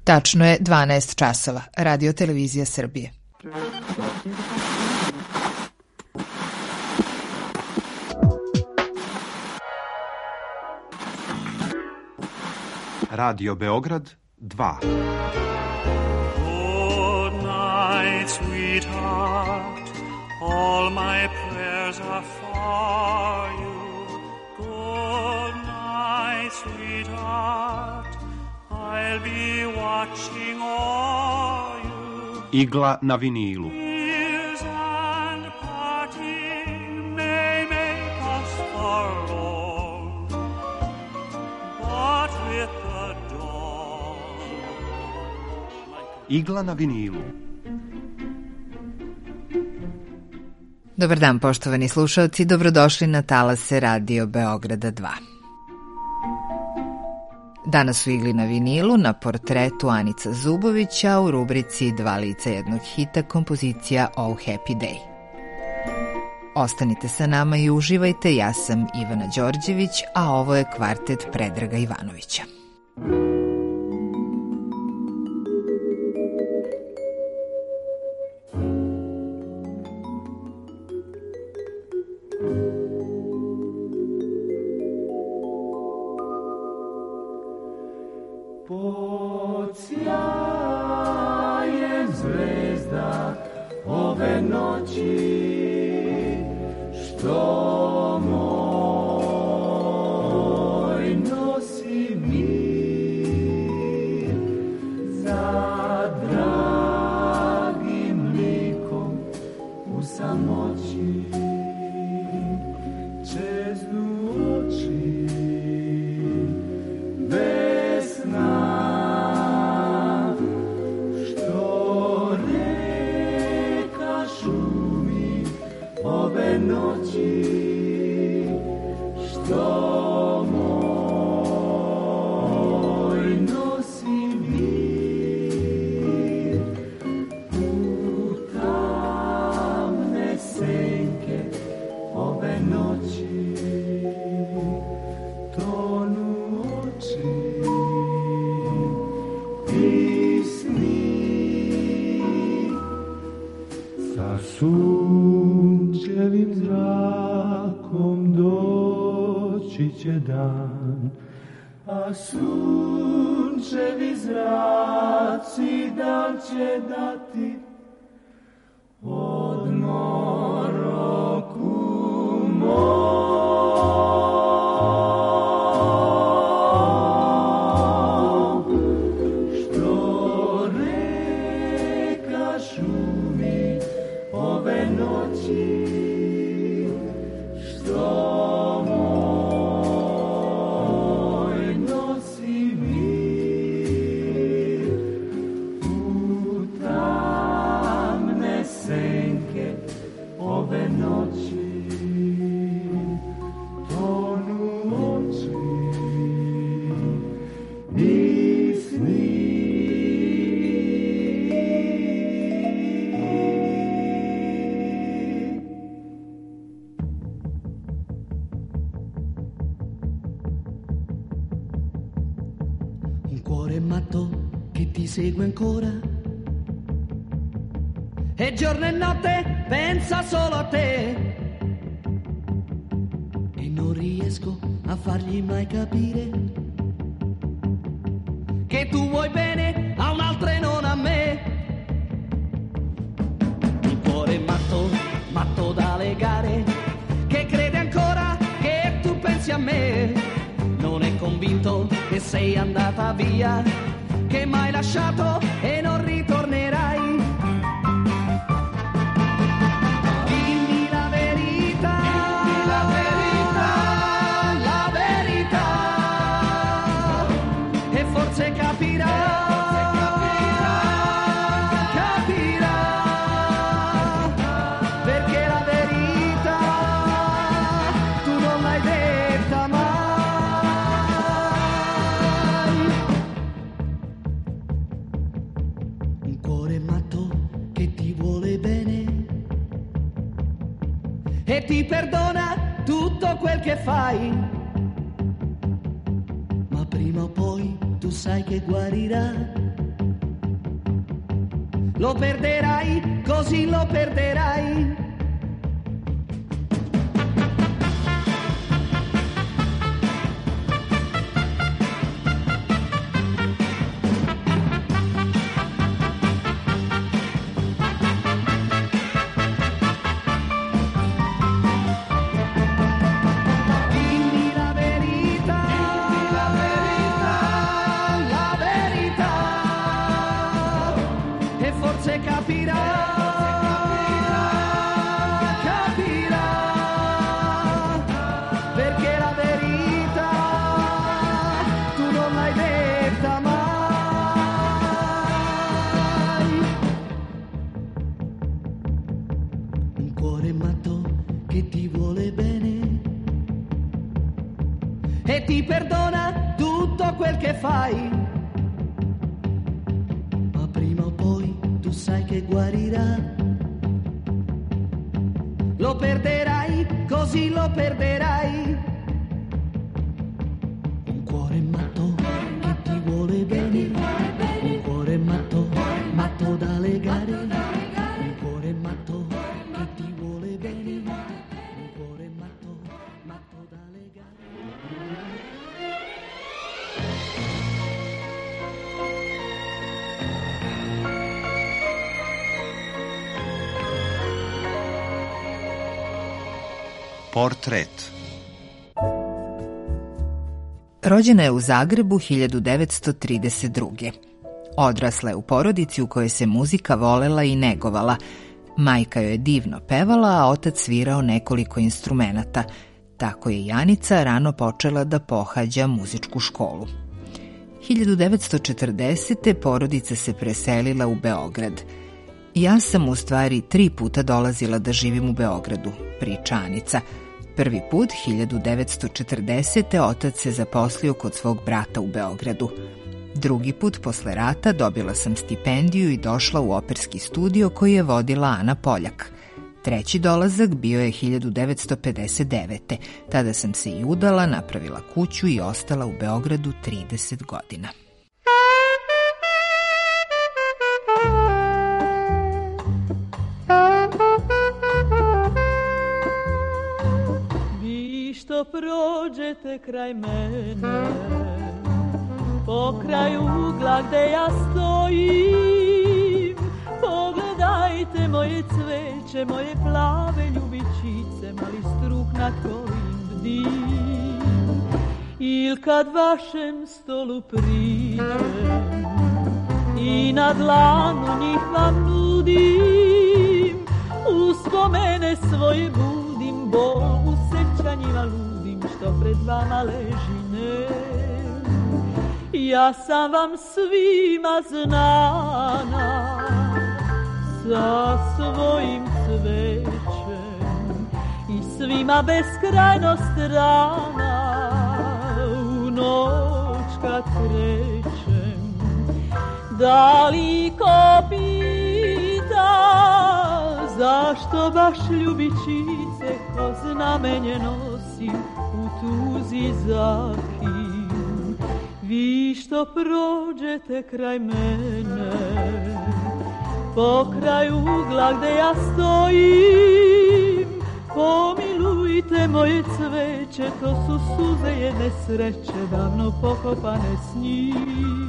Tačno je 12 časova. Radio Televizija Srbije. Radio Beograd 2. Good night, sweetheart. All my prayers are for you. Good night, sweetheart. I'll be watching all you. Igla na vinilu. Years and parting may make us alone, but with the dawn. Igla na vinilu. Dobar dan, poštovani slušalci, dobrodošli na talase Radio Beograda 2. Danas u Igli na vinilu na portretu Anica Zubovića u rubrici Dva lica jednog hita kompozicija Oh Happy Day. Ostanite sa nama i uživajte, ja sam Ivana Đorđević, a ovo je kvartet Predraga Ivanovića. Pod sjajem zvezda ove noći, što moj nosi mir, za dragim likom u samoći čeznu oči bez sna. Ove noći, što moj nosi mir, u tamne senke ove noći tonu oči i sni sa sunčevim zrakom doći će dan, a sunčevi zraci dan će dati odmor oku mom. Što reka šumi ove noći, što moj nosi mir, u tamne senke ove noći tonu oči i sni. Cuore matto che ti segue ancora e giorno e notte pensa solo a te e non riesco a fargli mai capire che tu vuoi bene a un'altra e non a me. Il cuore matto, matto da legare, che crede ancora che tu pensi a me, non è convinto che sei andata via, che m'hai lasciato e non ritornerai. Dimmi la verità, la verità, e forse capirà, perché la verità tu non l'hai detta mai. Un cuore matto che ti vuole bene e ti perdona tutto quel che fai, ma prima o poi tu sai che guarirà lo perderai, così lo perderai. Ti perdona tutto quel che fai, ma prima o poi tu sai che guarirà. Lo perderai, così lo perderai. Un cuore matto che ti vuole bene, un cuore matto, matto da legare. Un cuore matto che ti vuole bene, un cuore matto, matto da legare. Portret. Rođena je u Zagrebu 1932. Odrasla je u porodici u kojoj se muzika volela i negovala. Majka joj je divno pevala, a otac svirao nekoliko instrumenata. Tako je Janica rano počela da pohađa muzičku školu. 1940. porodica se preselila u Beograd. Ja sam u stvari 3 puta dolazila da živim u Beogradu, priča Anica. Prvi put, 1940. otac se zaposlio kod svog brata u Beogradu. Drugi put, posle rata, dobila sam stipendiju i došla u operski studio koji je vodila Ana Poljak. Treći dolazak bio je 1959. Tada sam se i udala, napravila kuću i ostala u Beogradu 30 godina. Što prođete kraj mene, po kraju ugla gde ja stojim, pogledajte moje cveće, moje plave ljubičice, mali struk na kojim bdim. Il kad vašem stolu priđem i na dlanu njih vam nudim, uspomene svoje budim, bol u sećanjima ludim što pred vama leži nem. Ja sam vam svima znana sa svojim cvećem i svima beskrajno strana u noć kad krećem. Da li ko pita zašto baš ljubičice ko znamenje nosim u tuzi za kim? Vi što prođete kraj mene, po kraju ugla gde ja stojim, pomilujte moje cveće, to su suze jedne sreće, davno pokopane s njim.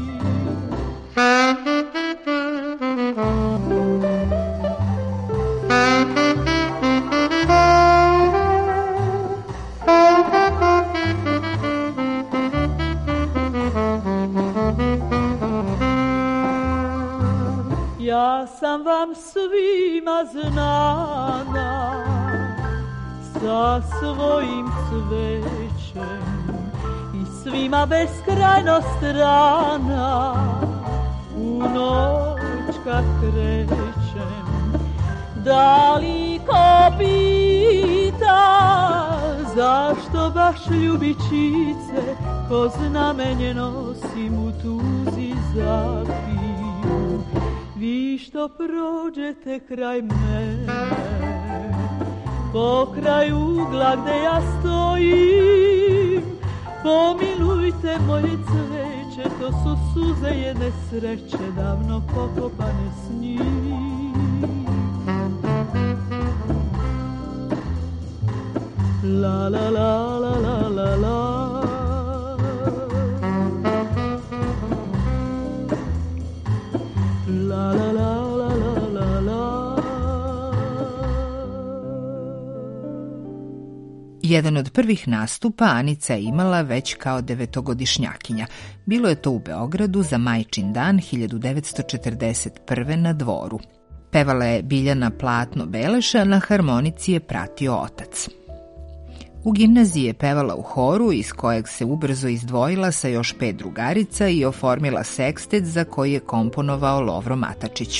Ja sam vam svima znana sa svojim cvećem i svima beskrajno strana u noć kad krećem. Da li ko pita zašto baš ljubičice ko znamenje nosim u tuzi za kim? Vi što prođete kraj mene, po kraju ugla gde ja stojim, pomilujte moje cveće, priče, to su suze jedne sreće, davno pokopane s njim. La la la la la la la. La la la la la la la. Jedan od prvih nastupa Anica je imala već kao 9-godišnjakinja. Bilo je to u Beogradu za Majčin dan 1941. na Dvoru. Pevala je Biljana Platno Beleša, na harmonici je pratio otac. U gimnaziji je pevala u horu, iz kojeg se ubrzo izdvojila sa još 5 drugarica i oformila sekstet za koji je komponovao Lovro Matačić.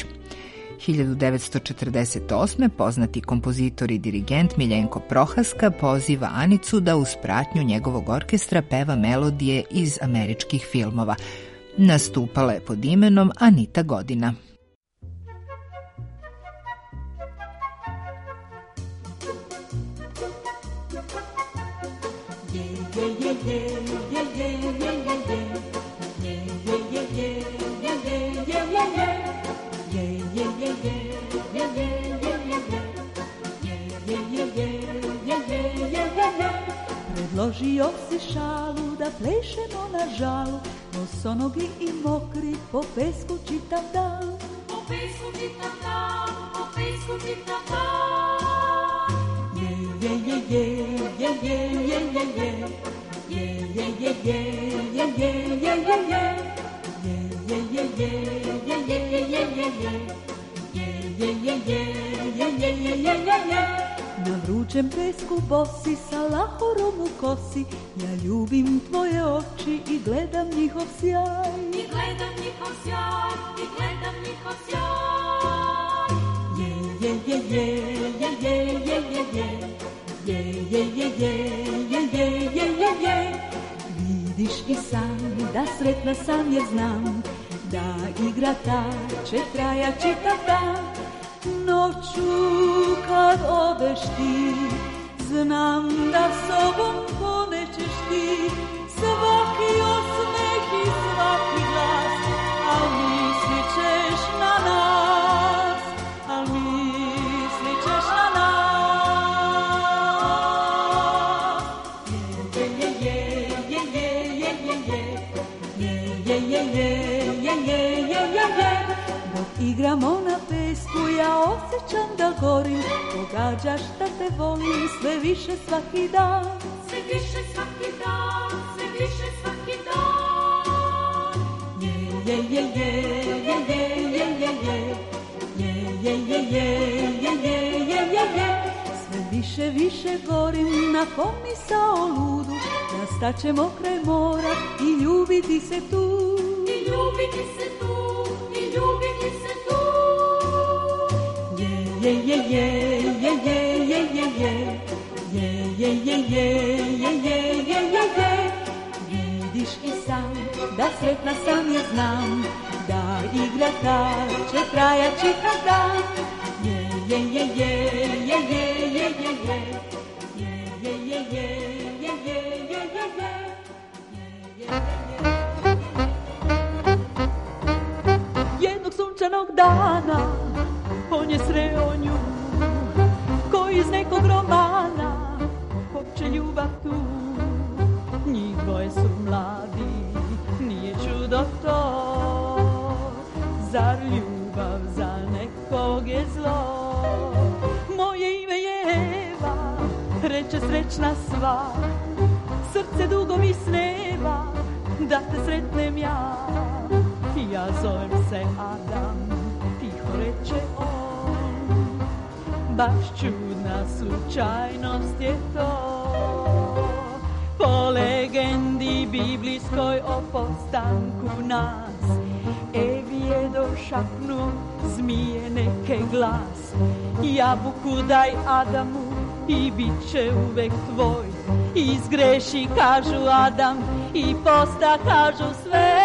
1948. poznati kompozitor i dirigent Miljenko Prohaska poziva Anicu da uz pratnju njegovog orkestra peva melodije iz američkih filmova. Nastupala je pod imenom Anita Godina. Predložio si šalu da plešemo na žalu, bosonogi i mokri po pesku čitav dan. Po pesku čitav dan, po pesku čitav dan. Je, je, je, je, je, je, je, je, je, je, je, je, je, je, je, je, je. Na vrućem pesku bosi sa lahorom u kosi, ja ljubim tvoje oči i gledam njihov sjaj. I gledam njihov sjaj, i gledam njihov sjaj. Je, je, je, je, je, je, je, je, je, je, je, je, je, je, je, je, je. Vidiš i sam da sretna sam jer znam da igra ta će traja čitav dan. Noću kad odeš ti, znam da sobom ponećeš ti, svaki osmeh i svaki glas, al mislit ćeš na nas, al mislit ćeš na nas. Je, je, je, je, je, je, je, je, je, je, je, je, je, je. Dok igramo na pesku ja osjećam da gorim, pogađaš da te volim sve više svaki dan. Sve više svaki dan, sve više svaki dan. Je, je, je, je, je, je, je, je, je, je, je, je, je, je, je, je. Sve više gorim na pomisao ludu, da staćemo kraj mora i ljubiti se tu. I ljubiti se tu, i ljubiti se tu. Je, je, je, je, je, je, je, je, je, je, je, je, je, je, je, je. Vidiš i sam da sretna sam jer znam da igra ta će traja čitav dan. Je, je, je, je, je, je, je, je, je, je, je, je, je, je, je, je, je. Jednog sunčanog dana on je sreo nju, ko iz nekog romana hoće ljubav tu. Njih dvoje su mladi, nije čudo to, zar ljubav za nekog je zlo. Moje ime je Eva, reče srećna sva, srce dugo mi sneva da te sretnem ja. Ja zovem se Adam, tiho reče on, baš čudna slučajnost je to. Po legendi biblijskoj o postanku nas, Evi je došapnuo zmije neke glas. Jabuku daj Adamu i bit će uvek tvoj. Izgreši, kažu Adam, i posta, kažu sve.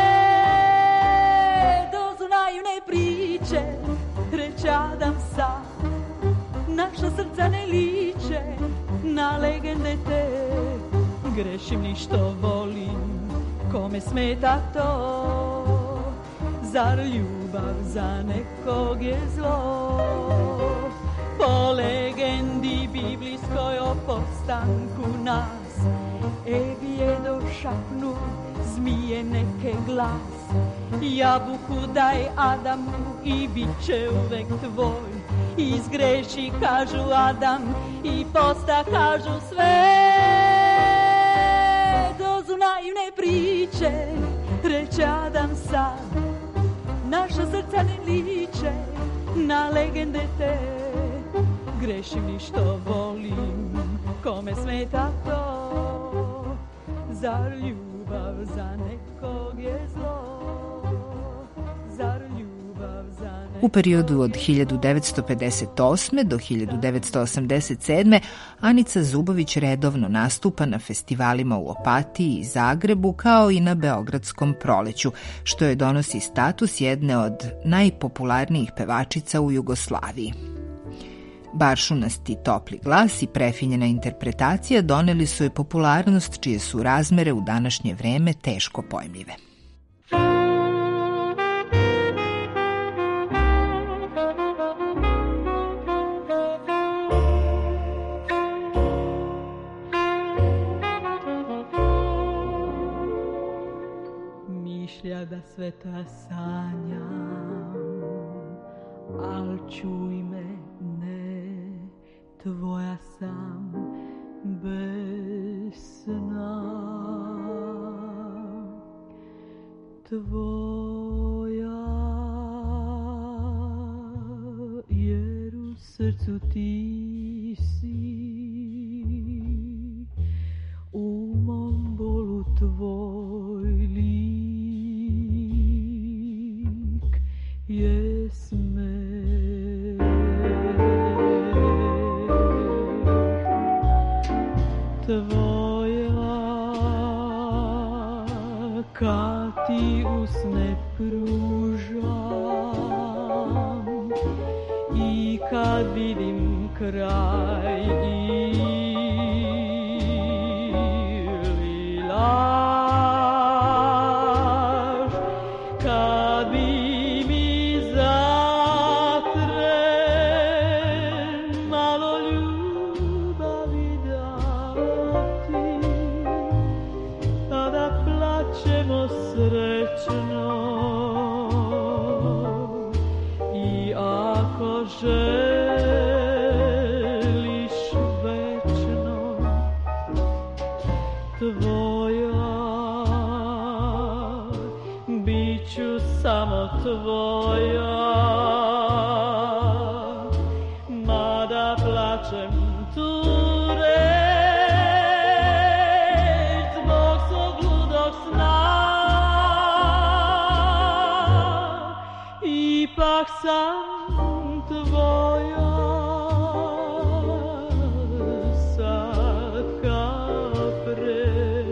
Priče, reče Adam sam, naša srca ne liče na legende te. Grešim ni što volim kome smeta to? Zar ljubav za nekog je zlo? Po legendi biblijskoj o postanku nas, Evije došapnu zmije neke glas. Jabuku daj Adamu i bit će uvek tvoj. Izgreši, kažu Adam, i posta, kažu sve. Dozu naivne priče, reče Adam sad, naša srca ne liče na legende te. Grešim ni što volim, kome smeta to? Zar ljubav za nekog je zlo? Zar ljubav za nekog... U periodu od 1958. do 1987. Anica Zubović redovno nastupa na festivalima u Opatiji i Zagrebu, kao i na Beogradskom proleću, što joj donosi status jedne od najpopularnijih pevačica u Jugoslaviji. Baršunasti topli glas i prefinjena interpretacija doneli su joj popularnost čije su razmere u današnje vreme teško pojmljive. Mišlja da sve to sanjam, al čuj me, tvoja sam bez sna, tvoja, jer u srcu ti si, u mom bolu tvoj lik je sme. Tvoja, kad ti usne pružam i kad vidim kraj ili laž, kad bi mi zatre malo ljubavi dati, tada plačemo srećno. I ako želiš večno, tvoja, bit ću samo tvoja, mada plačem tu reč zbog svog ludog sna. Ipak sam tvoja, sad kao pre.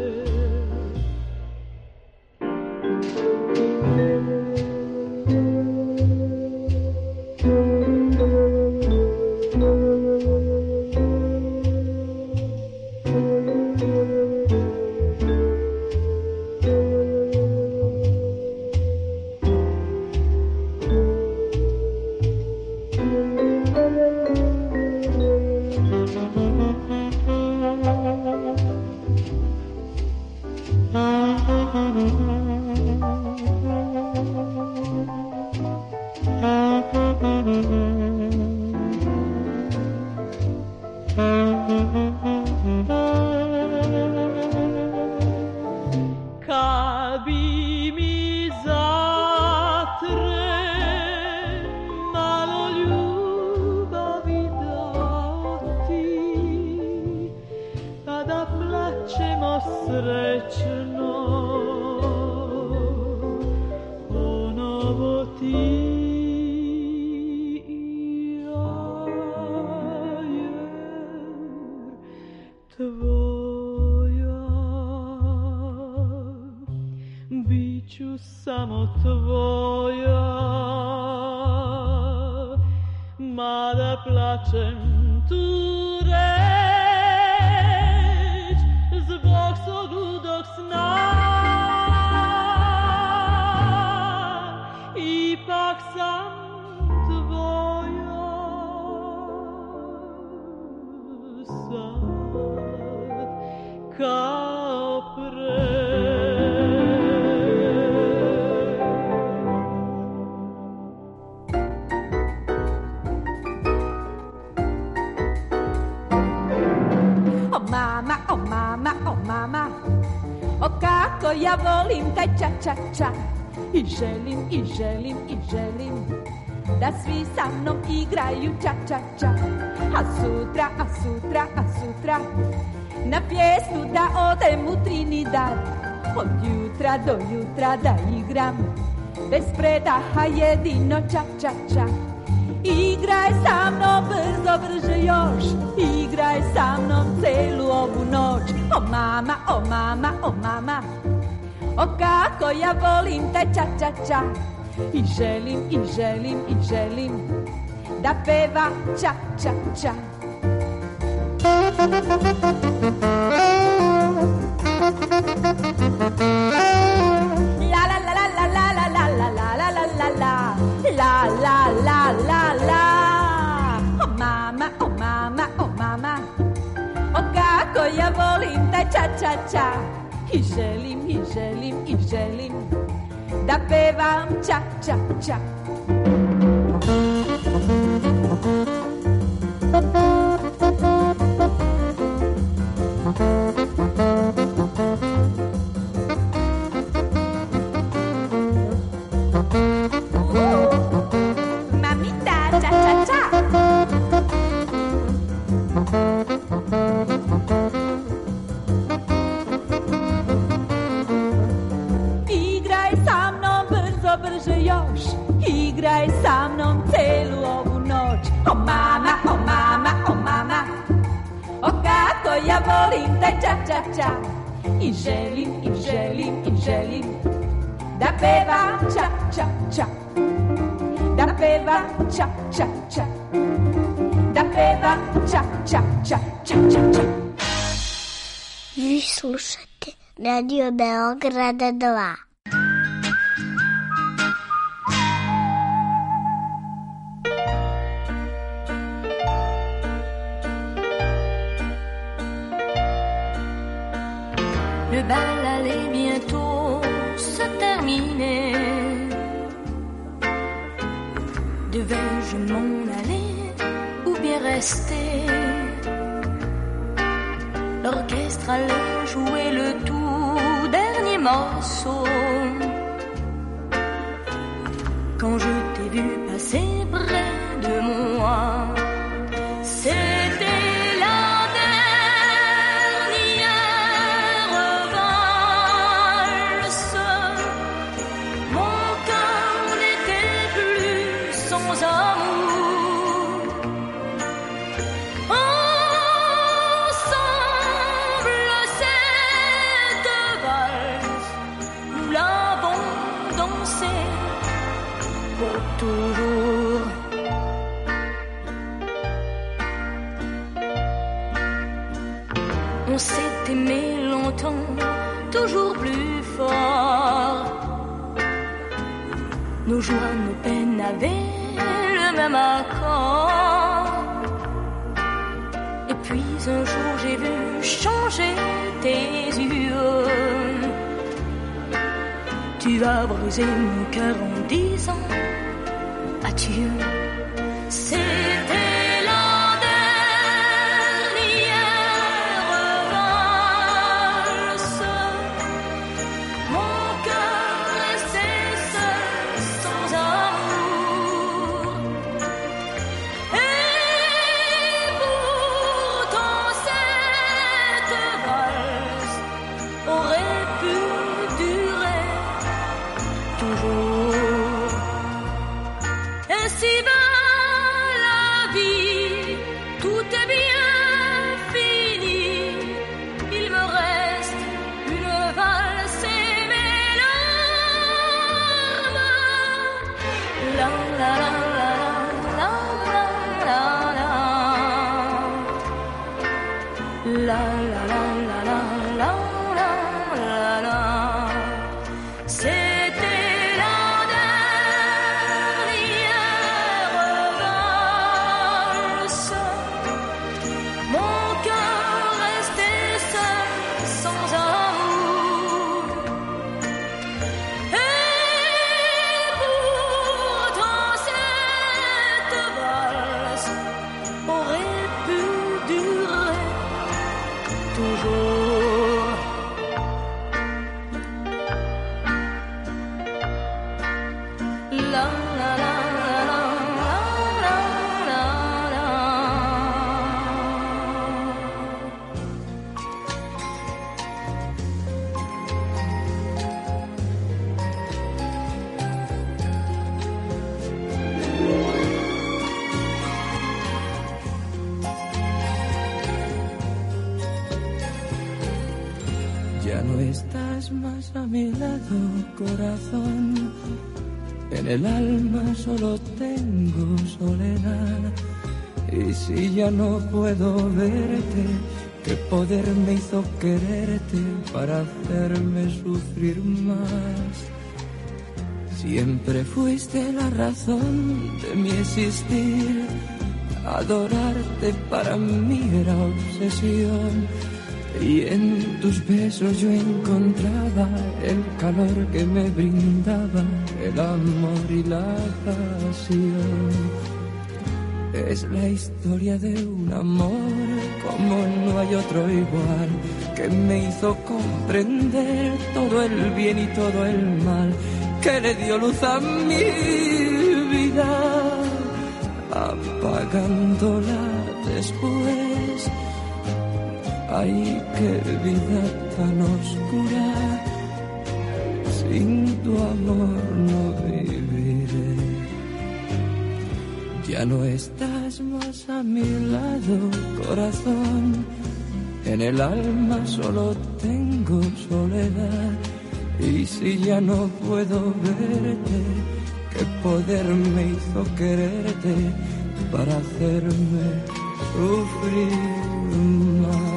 Kad bi mi zatre malo ljubavi dati, tada plačemo srećno, ponovo ti i ja, jer tvoja, bit ću samo tvoja, mada plačem tu reč zbog svog ludog sna. ipak sam tvoja. Sad kao pre. O mama, o mama, o mama, o kako ja volim taj ča-ča-ča. I želim, i želim, i želim da svi sa mnom igraju ča-ča-ča. A sutra, a sutra, a sutra na pjesmu da odem u Trinidad. Od jutra do jutra da igram bez predaha jedino ča-ča-ča. Igraj sa mnom brzo, brže još, igraj sa mnom celu ovu noć. O mama, o mama, o mama, o kako ja volim taj ča-ča-ča. I želim, i želim, i želim da peva ča-ča-ča. La la la la la la la la la la la la la la la la la. O mama, o mama, o mama, o kako ja volim taj ča-ča-ča. I želim, i želim, i želim da pevam ča-ča-ča. Mamita, ča-ča-ča. Brže još, igraj sa mnom celu ovu noć. O mama, o mama, o mama, o kako ja volim taj ča-ča-ča. I želim, i želim, i želim da pevam ča-ča-ča. Da pevam ča-ča-ča. Da pevam ča-ča-ča, ča-ča-ča. Vi slušate Radio Beograda 2. Le bal allait bientôt se terminer. Devais-je m'en aller ou bien rester? L'orchestre allait jouer le tout dernier morceau. Quand je t'ai vu passer près de moi, c'était toujours. On s'est aimé longtemps, toujours plus fort. Nos joies, nos peines avaient le même accord. Et puis un jour j'ai vu changer tes yeux. Tu as brisé mon cœur en disant adieu. C'était la dernière valse. Mon cœur restait seul sans amour. Et pourtant cette valse aurait pu durer toujours. Ainsi va la vie, tout est bien fini. Il me reste une valse et mes larmes. La la la la la la la la la la la la la la la. C'était la dernière. la la la la la la la la. Ya no estás más a mi lado, corazón. En el alma solo tengo soledad. Y si ya no puedo verte, ¿qué poder me hizo quererte para hacerme sufrir más? Siempre fuiste la razón de mi existir. Adorarte para mí era obsesión. Y en tus besos yo encontraba el calor que me brindaba el amor y la pasión. Es la historia de un amor como no hay otro igual, que me hizo comprender todo el bien y todo el mal, que le dio luz a mi vida, apagándola después. Ay, qué vida tan oscura, sin tu amor no viviré. Ya no estás más a mi lado, corazón. En el alma solo tengo soledad. Y si ya no puedo verte, ¿qué poder me hizo quererte para hacerme sufrir más?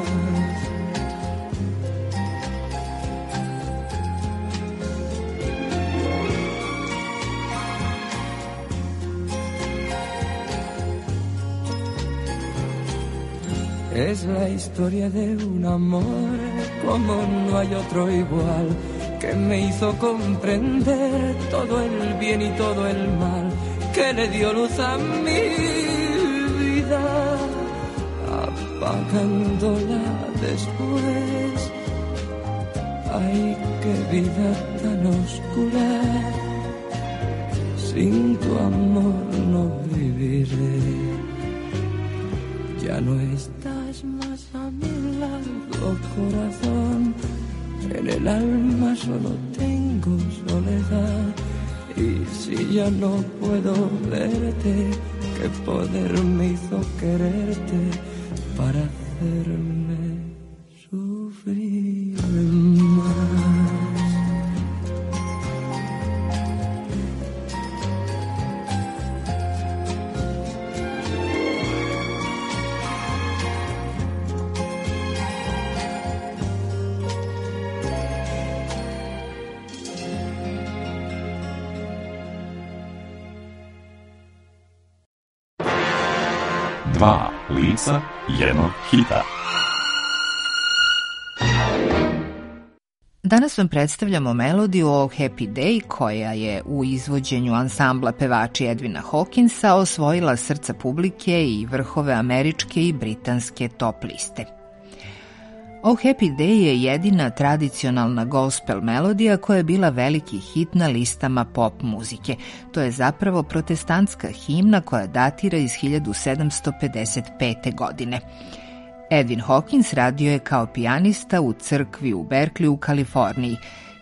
Es la historia de un amor como no hay otro igual, que me hizo comprender todo el bien y todo el mal, que le dio luz a mi vida, apagándola después. Ay, qué vida tan oscura, sin tu amor no viviré. Ya no estás más a mi lado, corazón. En el alma solo tengo soledad. Y si ya no puedo verte, ¿qué poder me hizo quererte para hacerme sufrir más? Dva lica jednog hita. Danas vam predstavljamo melodiju Oh Happy Day koja je u izvođenju ansambla pevači Edwina Hawkinsa osvojila srca publike i vrhove američke i britanske top liste. Oh Happy Day je jedina tradicionalna gospel melodija koja je bila veliki hit na listama pop muzike. To je zapravo protestantska himna koja datira iz 1755. godine. Edwin Hawkins radio je kao pijanista u crkvi u Berkeley u Kaliforniji.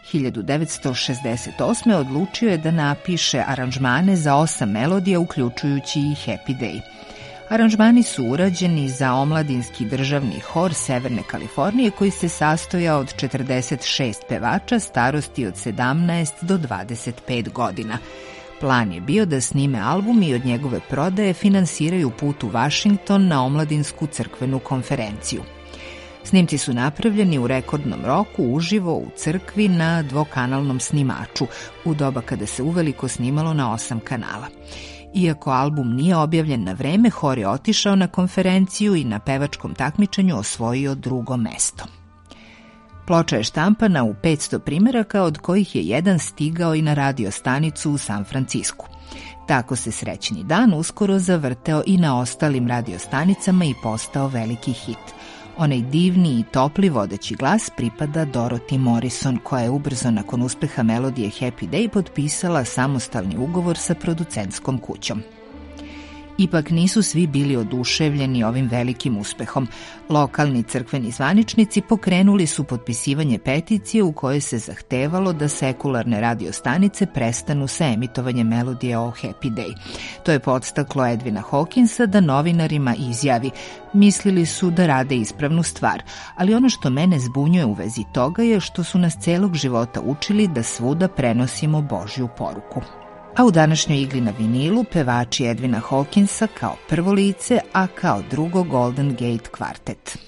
1968. odlučio je da napiše aranžmane za 8 melodija, uključujući i Happy Day. Aranžmani su urađeni za omladinski državni hor Severne Kalifornije koji se sastojao od 46 pevača starosti od 17 do 25 godina. Plan je bio da snime album i od njegove prodaje finansiraju put u Washington na omladinsku crkvenu konferenciju. Snimci su napravljeni u rekordnom roku uživo u crkvi na dvokanalnom snimaču, u doba kada se uveliko snimalo na 8 kanala. Iako album nije objavljen na vreme, hor je otišao na konferenciju i na pevačkom takmičenju osvojio 2. mesto. Ploča je štampana u 500 primeraka, od kojih je jedan stigao i na radio stanicu u San Francisku. Tako se Srećni dan uskoro zavrteo i na ostalim radio stanicama i postao veliki hit. Onaj divni i topli vodeći glas pripada Dorothy Morrison, koja je ubrzo nakon uspeha melodije Happy Day potpisala samostalni ugovor sa producentskom kućom. Ipak nisu svi bili oduševljeni ovim velikim uspehom. Lokalni crkveni zvaničnici pokrenuli su potpisivanje peticije u kojoj se zahtevalo da sekularne radio stanice prestanu sa emitovanjem melodije o Happy Day. To je podstaklo Edwina Hawkinsa da novinarima izjavi: mislili su da rade ispravnu stvar, ali ono što mene zbunjuje u vezi toga je što su nas celog života učili da svuda prenosimo Božju poruku. A u današnjoj igli na vinilu pevači Edwina Hawkinsa kao prvo lice, a kao drugo Golden Gate Quartet.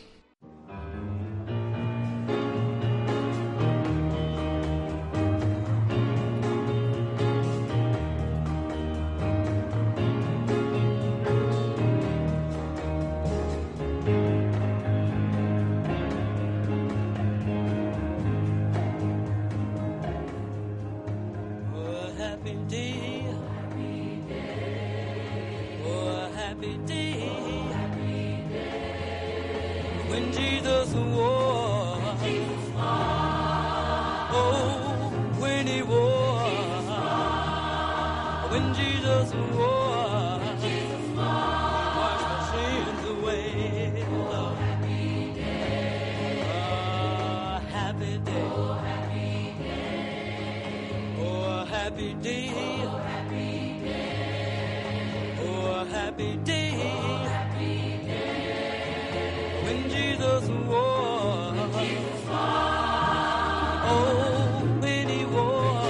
When Jesus wore, oh, when he wore, when Jesus wore, wash my sins away. Oh, happy day, oh, happy day, oh, happy day, oh, happy day, oh, happy day. When Jesus wore, oh, when he wore,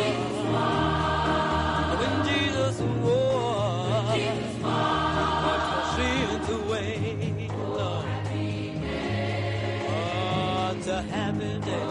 when Jesus wore, wash my sins away, Lord. Oh, it's a happy day.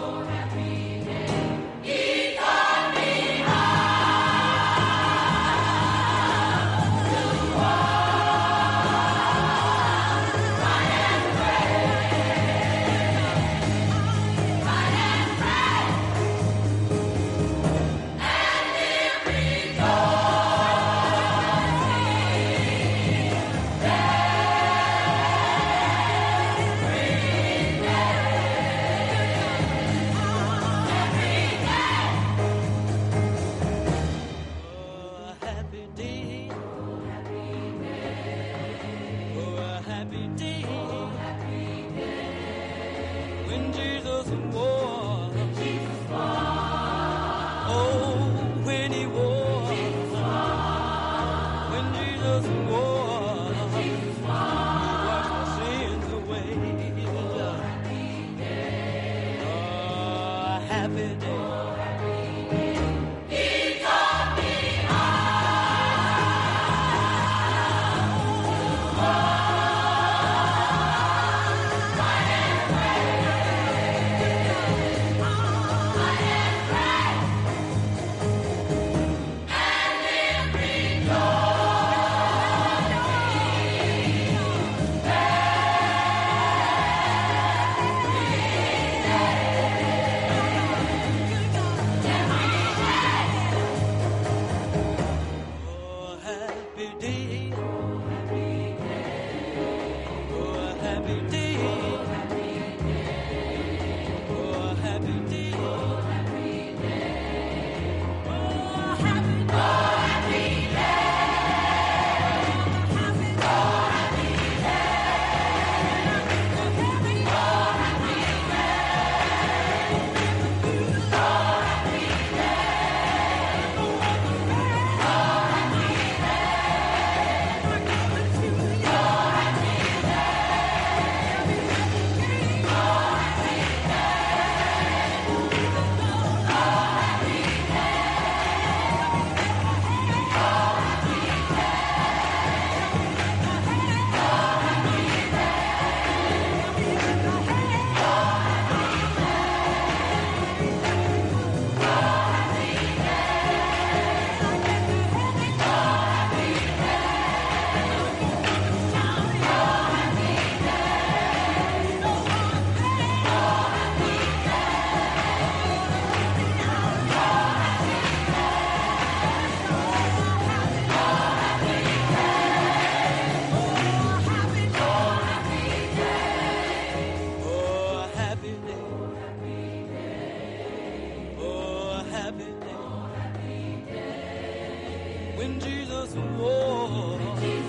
Jesus wore.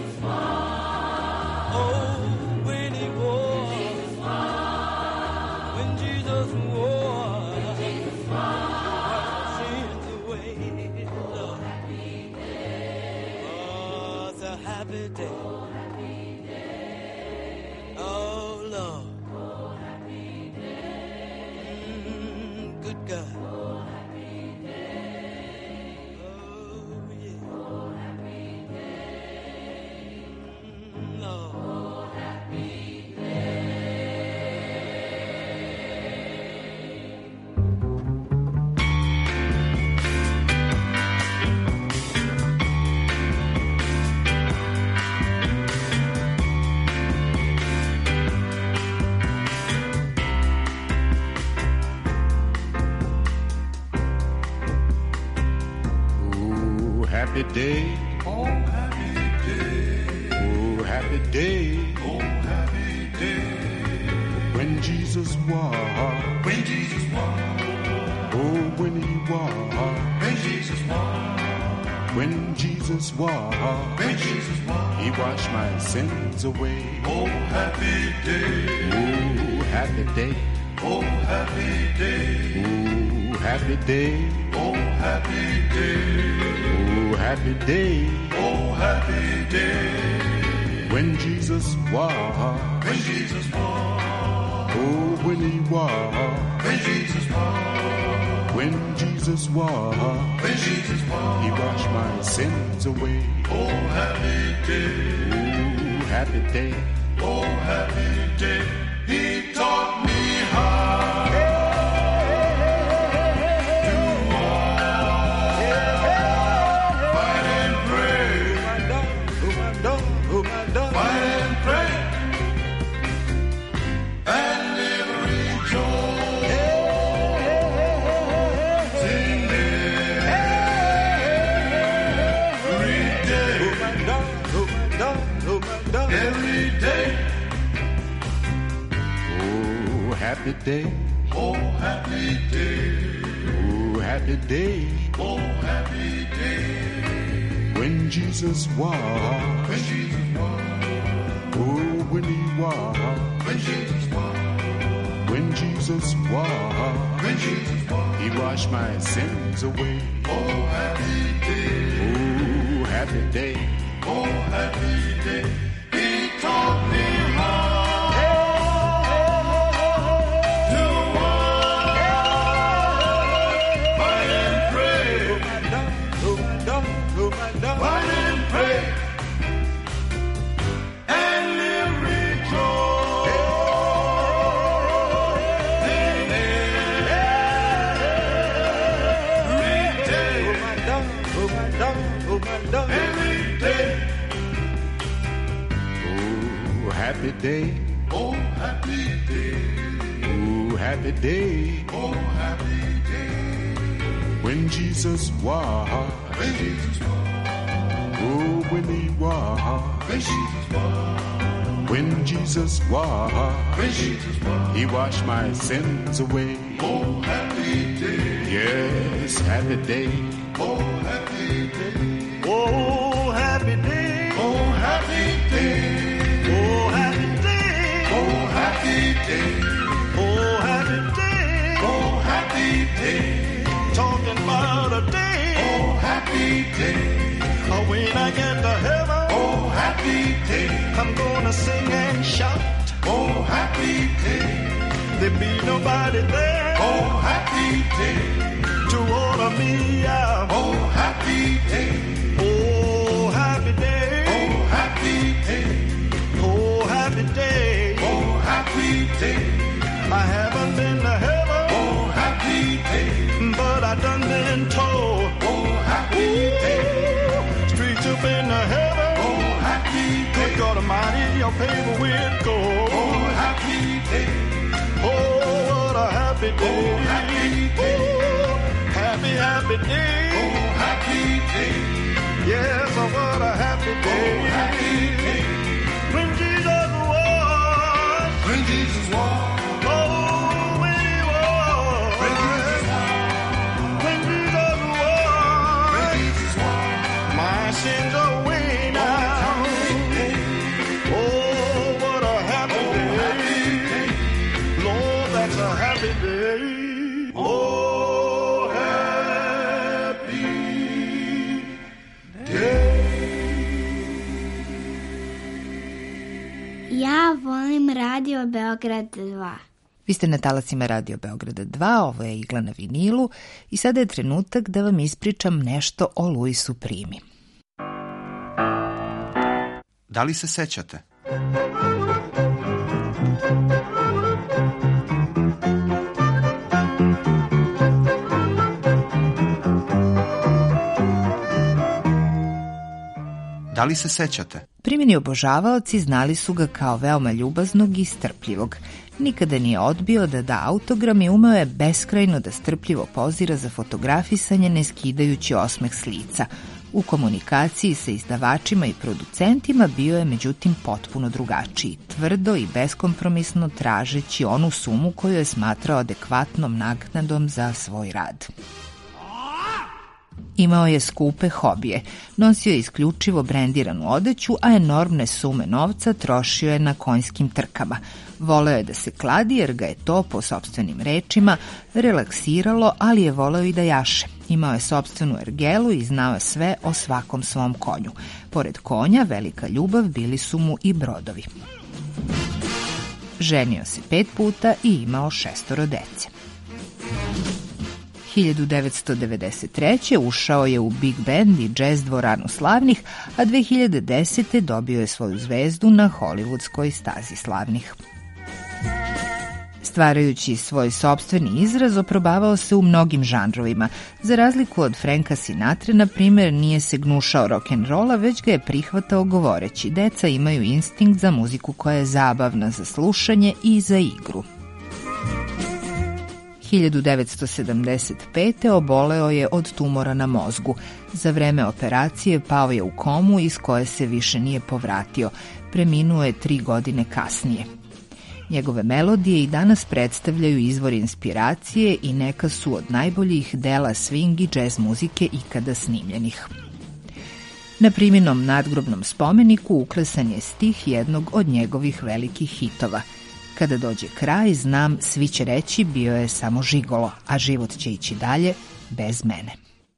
Oh, when he wore. When Jesus wore. Sins away. Lord. Oh, it's a happy day. Oh, Lord. Good God. Happy day, oh happy day, oh happy day, oh happy day. When Jesus walked, when Jesus walked, oh when he walked, when Jesus walked, when Jesus walked, when Jesus walked, he washed my sins away. Oh happy day, oh happy day, oh happy day, oh happy day, oh happy day. Oh, happy day, oh, happy day, when Jesus walked, when Jesus walked, oh, when he walked, when Jesus walked, when Jesus walked, when Jesus walked, he washed my sins away. Oh, happy day, oh, happy day, oh, happy day, he taught me how. Every day. Oh, happy day. Oh, happy day. Oh, happy day. Oh, happy day. When Jesus walked. When Jesus walked. Oh, when he walked. When Jesus walked. When Jesus walked. When Jesus walked. He washed my sins away. Oh, happy day. Oh, happy day. Oh, happy day. Taught me how to walk, fight and pray, fight and pray, and live every day. Happy day, oh happy day, oh happy day, oh happy day. When Jesus walked, when Jesus walked, oh when he walked, when Jesus walked, when Jesus walked, when Jesus walked, he washed my sins away. Oh happy day, yes happy day, oh happy day, oh happy day, oh happy day. Oh happy day, oh happy day, oh happy day, oh happy day. Talking about a day, oh happy day. When I get to heaven, oh happy day. I'm gonna sing and shout, oh happy day. There be nobody there, oh happy day, to order me out, oh happy day, oh happy day, oh happy day. Oh, happy day, oh, happy day. I haven't been to heaven, oh, happy day. But I done been told, oh, happy day. Streets up in the heaven, oh, happy day. Good God Almighty, your paper with gold, oh, happy day. Oh, what a happy day, oh, happy day. Oh, happy, happy day, oh, happy day. Yes, oh, what a happy day, oh, happy day. When Jesus walked, when Jesus walked, oh, when he walked, when Jesus walked, when Jesus walked, when Jesus walked, my sin Ja volim Radio Beograd 2. Vi ste na talasima Radio Beograda 2, ovo je Igla na vinilu i sada je trenutak da vam ispričam nešto o Luisu Primi. Da li se sećate? Da li se sećate? Primini obožavaoci znali su ga kao veoma ljubaznog i strpljivog. Nikada nije odbio da da autogram i umeo je beskrajno da strpljivo pozira za fotografisanje ne skidajući osmeh s lica. U komunikaciji sa izdavačima i producentima bio je međutim potpuno drugačiji, tvrdo i beskompromisno tražeći onu sumu koju je smatrao adekvatnom naknadom za svoj rad. Imao je skupe hobije, nosio je isključivo brendiranu odeću, a enormne sume novca trošio je na konjskim trkama. Voleo je da se kladi jer ga je to, po sopstvenim rečima, relaksiralo, ali je voleo i da jaše. Imao je sopstvenu ergelu i znao je sve o svakom svom konju. Pored konja, velika ljubav bili su mu i brodovi. Ženio se 5 puta i imao 6 dece. 1993. ušao je u Big Band i jazz dvoranu slavnih, a 2010. dobio je svoju zvezdu na hollywoodskoj stazi slavnih. Stvarajući svoj sopstveni izraz, oprobavao se u mnogim žanrovima. Za razliku od Franka Sinatre, na primjer, nije se gnušao rock'n'rolla, već ga je prihvatao govoreći: deca imaju instinkt za muziku koja je zabavna za slušanje i za igru. 1975. oboleo je od tumora na mozgu. Za vreme operacije pao je u komu iz koje se više nije povratio. Preminuo je 3 godine kasnije. Njegove melodije i danas predstavljaju izvor inspiracije i neka su od najboljih dela swing i jazz muzike ikada snimljenih. Na Priminom nadgrobnom spomeniku uklesan je stih jednog od njegovih velikih hitova: kada dođe kraj, znam, svi će reći bio je samo žigolo, a život će ići dalje bez mene.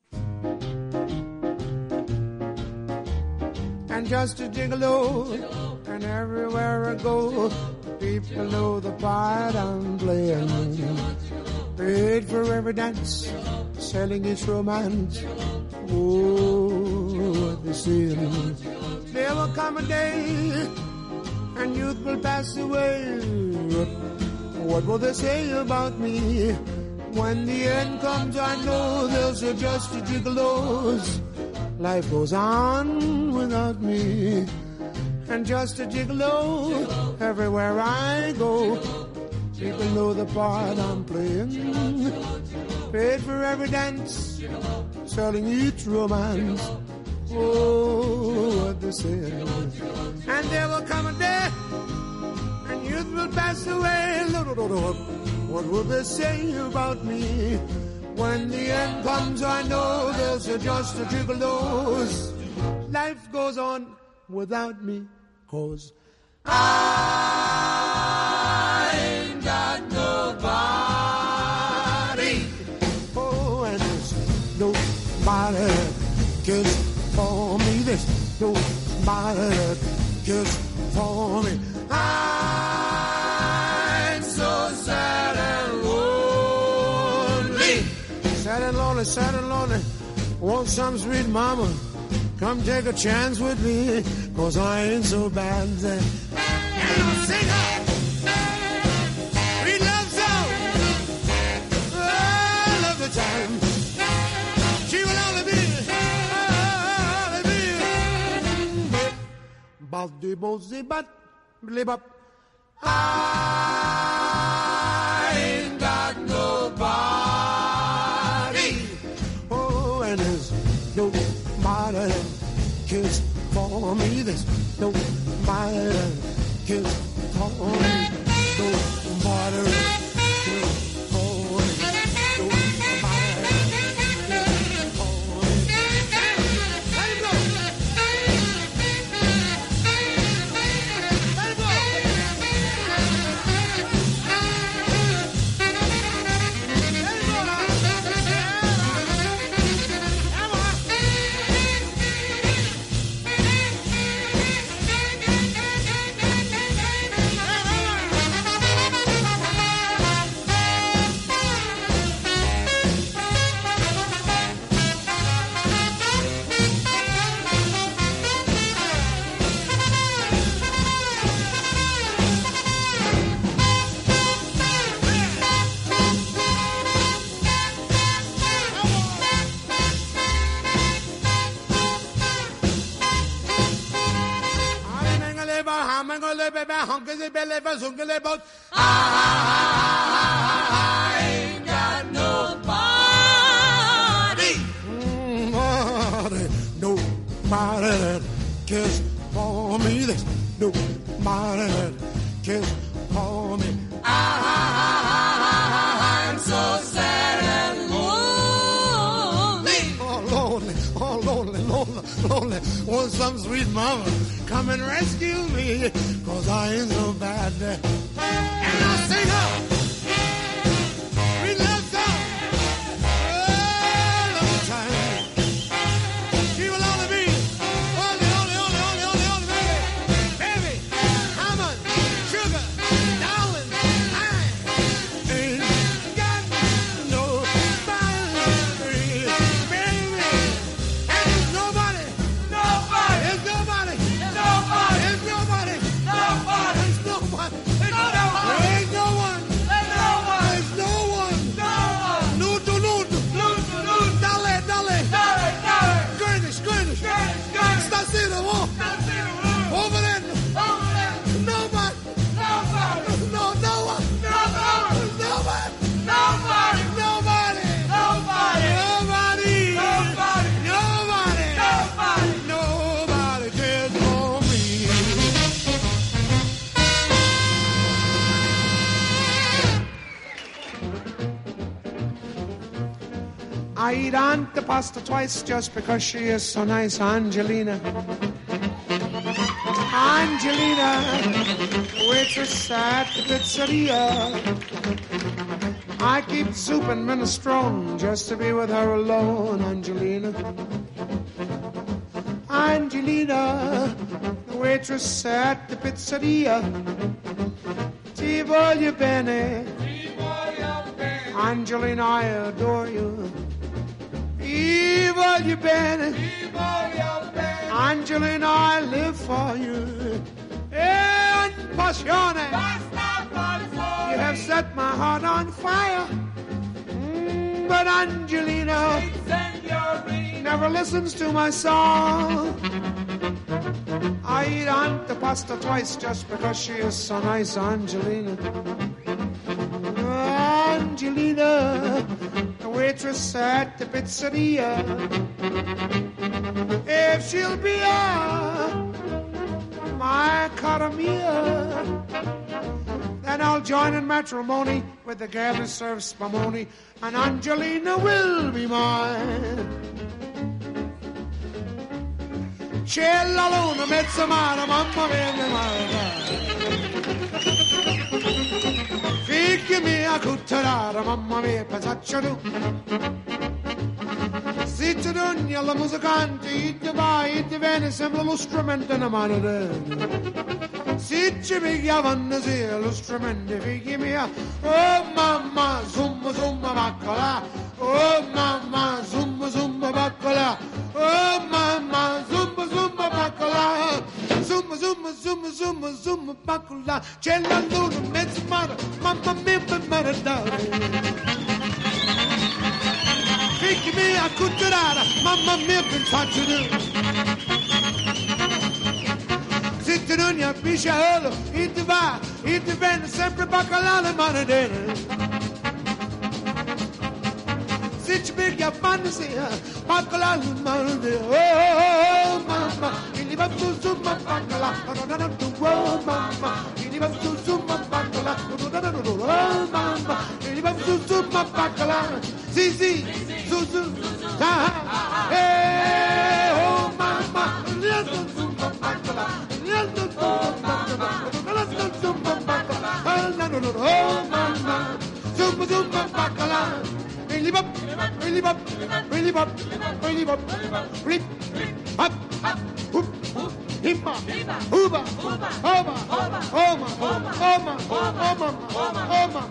And just a gigolo, and everywhere I go, people know the part I'm playing. Paid for every dance, selling its romance. Oh, what they say. There will come a day, and youth will pass away. What will they say about me? When the end comes, I know they'll say just a gigolos. Life goes on without me. And just a gigolo, everywhere I go, people know the part I'm playing. Paid for every dance, selling each romance. Oh, what they say. And there will come a day, and youth will pass away. What will they say about me? When the end comes, I know they'll say just a gigolos. Life goes on without me, 'cause I ain't got nobody. Oh, and there's nobody that cares for me. There's nobody that cares for me. I'm so sad and lonely. Sad and lonely, sad and lonely. Want some sweet mama, come take a chance with me, 'cause I ain't so bad. And I'll sing her sweet love song. Oh, I love the time. She will only be Baldi bozi bat blib up. I ain't got nobody. Oh, and there's nobody that cares for me. There's nobody that cares for me. Nobody that cares for me. mangole baby, hunkily belly, bazungly boat. I ain't got nobody. Nobody that cares for me. There's nobody that cares for me. I'm so sad and lonely. Oh, lonely. Want some sweet mama come and rescue me, 'cause I ain't so bad. And I sing up, sweet love song, all of the time. She will only be, only, baby, come on, sugar, darling, I ain't got nobody, baby. And there's nobody. There's nobody. There's nobody. Stasera, over there. Nobody. Nobody cares for me. I eat antipasta twice just because she is so nice, Angelina. Angelina, waitress at the pizzeria. I keep soup and minestrone just to be with her alone, Angelina. Angelina, the waitress at the pizzeria. Ti voglio bene. Angelina, I adore you. Ti voglio bene. Angelina, I live for you. En passione. You have set my heart on fire. But Angelina never listens to my song. I eat antipasta twice just because she is so nice, Angelina. Angelina, the waitress at the pizzeria. If she'll be my cara mia, then I'll join in matrimony with the girl who serves spumoni, and Angelina will be mine. C'è la luna, mezza mare, mamma mia, mare. Figli mia, cutterara, mamma mia, pensaccia tu. Se ti dogni alla musicante, ti vai, ti viene, sembra lo strumento in mano. Se ci pigliavano sì, lo strumento, figli mia. Oh mamma, zumba, zumba, baccola. Oh mamma, zumba, zumba, baccola. Oh mamma, zumba, zumba, baccola. Zumba, zumba, zumba, zumba, zumba, baccola. C'è la luna, mezzo mare, mamma mia, per maradare. Figli mia, cutterara, mamma mia, pensaccio tu. Se ti non ne avvicino, e ti va, e ti viene sempre baccalà le manadere. Se ci piglia a fantasia, baccalà le manadere. Oh, mamma, e li va tu su ma baccalà. Oh, mamma, e li va tu su ma baccalà. Oh, mamma, e li va tu su ma baccalà. Sì, sì, su, su, oh, mamma, e li va tu su ma baccalà. Oh mamma, zumba zumba bacala, really bop, really bop, really bop, really bop, rip, hop, hoop, himba, hooba, oma, oma, oma, oma, oma, oma,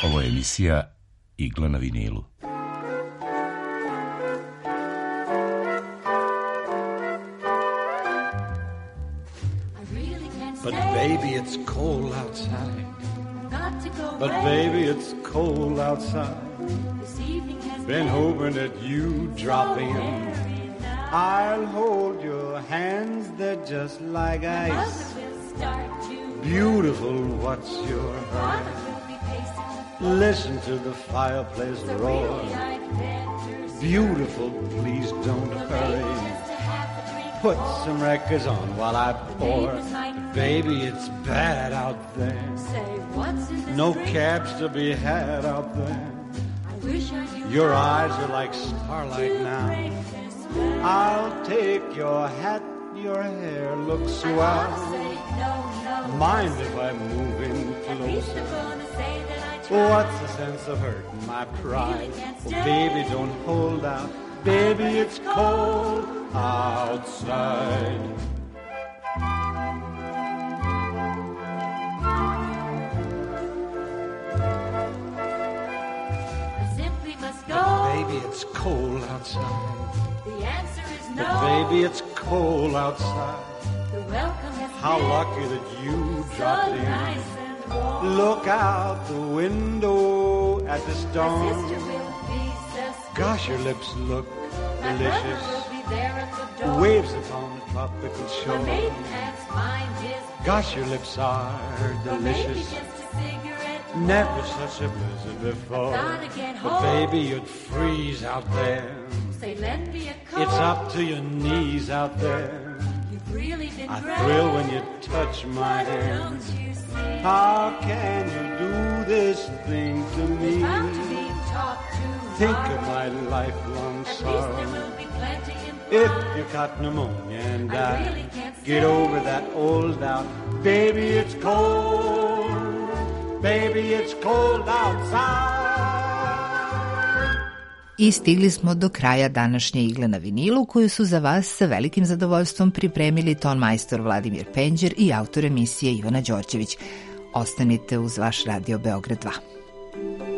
Ovo je emisija Igla na vinilu. But baby, it's cold outside. But baby, it's cold outside. Been hoping that you drop in. I'll hold your hands, they're just like ice. Beautiful, what's your hurry? Listen to the fireplace roar. Beautiful, please don't hurry. Put some records on while I pour. Baby, it's bad out there. No cabs to be had out there. Your eyes are like starlight now. I'll take your hat, your hair looks swell. Mind if I move in closer? What's the sense of hurting my pride? Oh, baby, don't hold out. Baby, it's cold outside. Baby, it's cold outside. The answer is no. But baby, it's cold outside. The welcome has How been lucky that you dropped so in. nice and warm. Look out the window at the storm. My sister will be suspicious. Gosh, your lips look My brother delicious. will be there at the door. Waves upon the tropical My shore. maiden aunt's mind is Gosh, your lips are or maybe delicious. just a cigarette. Never such a blizzard before. Gotta get But home. baby, you'd freeze out there. Say, lend me a coat. It's up to your knees out there. You've really been I great. thrill when you touch my Why hand. don't you see? How can you do this thing to me? If I'm to be taught to Think borrow, of my lifelong at least sorrow. there will be plenty in If you got pneumonia and I die, really can't get stay. over that old doubt. Baby, it's cold. Baby, it's cold outside. I stigli smo do kraja današnje Igle na vinilu, koju su za vas sa velikim zadovoljstvom pripremili tonmajstor Vladimir Penđer i autor emisije Ivana Đorđević. Ostanite uz vaš Radio Beograd 2.